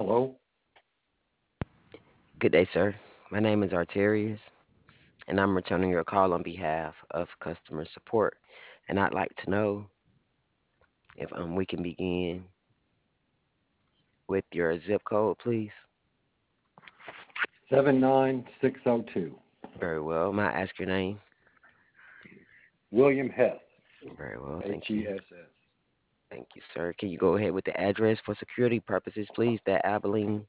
Hello? Good day, sir. My name is Arterius, and I'm returning your call on behalf of customer support. And I'd like to know if we can begin with your zip code, please. 79602. Very well. May I ask your name? William Hess, Very well. Thank you. Hess. Thank you, sir. Can you go ahead with the address for security purposes, please? That Abilene.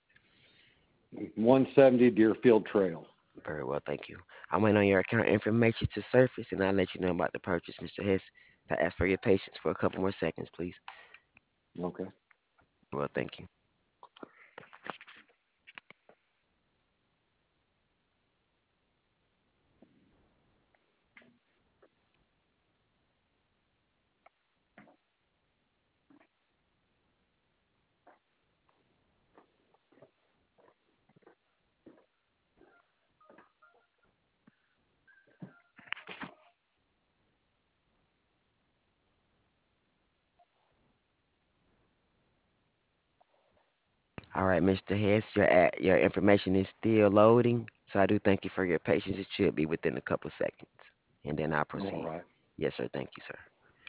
170 Deerfield Trail. Very well. Thank you. I'm waiting on your account information to surface, and I'll let you know about the purchase, Mr. Hess. I ask for your patience for a couple more seconds, please. Okay. Well, thank you. All right, Mr. Hess, your information is still loading, so I do thank you for your patience. It should be within a couple seconds, and then I'll All proceed. right. Yes, sir. Thank you, sir.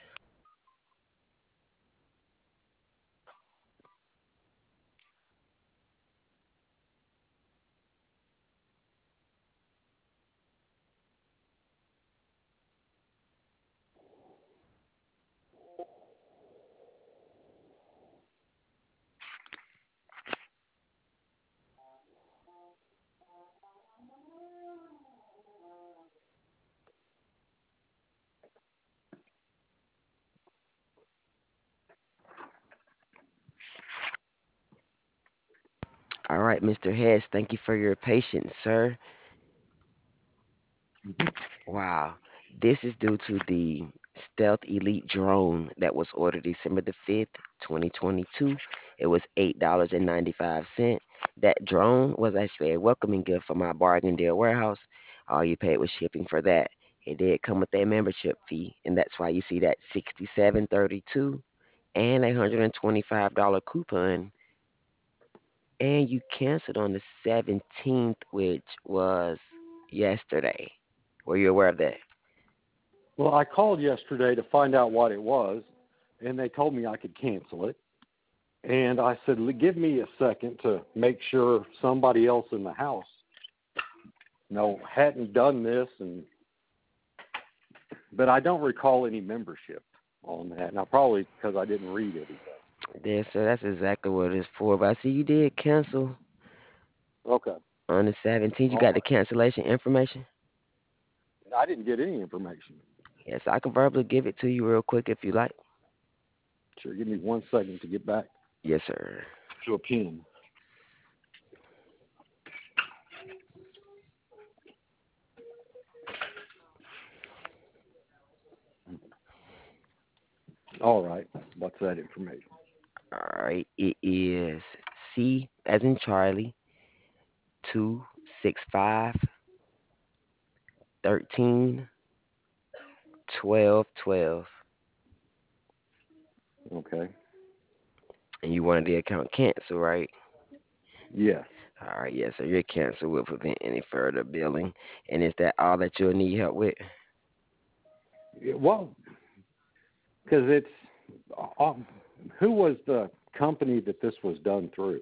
All right, Mr. Hess, thank you for your patience, sir. Mhm. Wow. This is due to the Stealth Elite drone that was ordered December the 5th, 2022. It was $8.95. That drone was actually a welcoming gift from our bargain deal warehouse. All you paid was shipping for that. It did come with a membership fee, and that's why you see that 67.32 and a $125 coupon. And you canceled on the 17th, which was yesterday. Were you aware of that? Well, I called yesterday to find out what it was, and they told me I could cancel it. And I said, give me a second to make sure somebody else in the house, hadn't done this. But I don't recall any membership on that. Now, probably because I didn't read anything. Yeah, so that's exactly what it's for. But I see you did cancel Okay. on the 17th. You All got the right. cancellation information? I didn't get any information. Yes, I can verbally give it to you real quick if you like. Sure, give me 1 second to get back Yes, sir. to a pen. All right. What's that information? All right. It is C as in Charlie, 265 13 12 12. Okay. And you wanted the account canceled, right? Yes. All right, yes, so your cancel will prevent any further billing. And is that all that you'll need help with? Well, because it's who was the company that this was done through?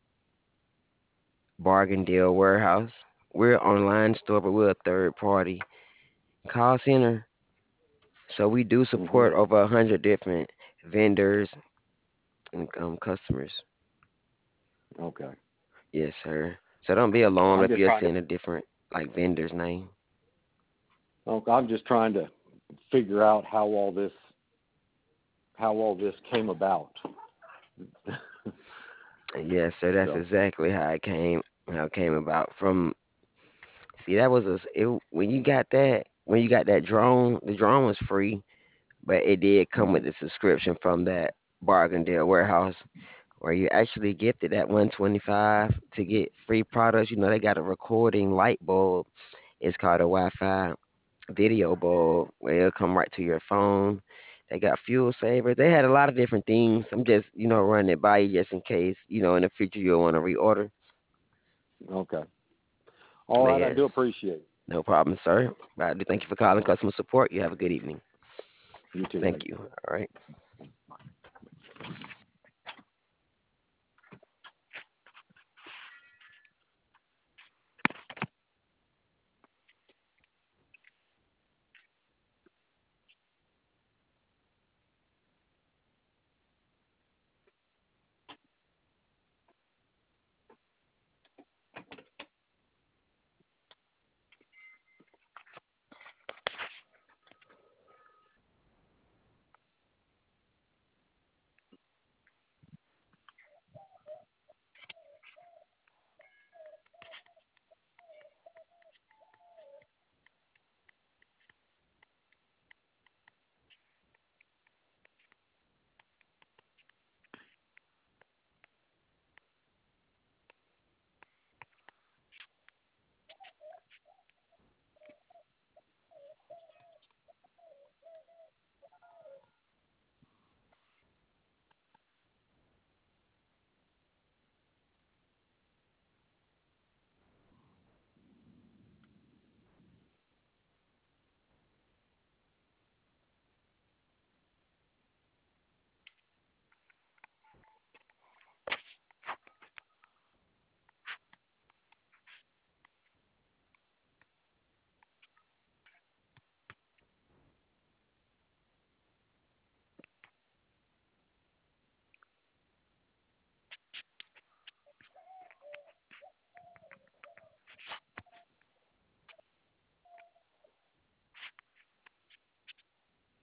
Bargain Deal Warehouse. We're an online store, but we're a third party call center. So we do Hmm. support over 100 different vendors and customers. Okay. Yes, sir. So don't be alarmed I'm if just you're trying to. seeing a different like vendor's name. Okay, I'm just trying to figure out how all this came about. Yes, sir. That's So. exactly how it came about. From see that was when you got that drone, the drone was free, but it did come with Hmm. the subscription from that Bargain Deal Warehouse where you actually gifted that 125 to get free products. You know, they got a recording light bulb. It's called a Wi-Fi video bulb where it'll come right to your phone. They got fuel savers. They had a lot of different things. I'm just, running it by you just in case, in the future you'll want to reorder. Okay. All But right. I yes, do appreciate it. no problem, sir. I do thank you for calling customer support. You have a good evening. You too, Thank buddy. you. All right.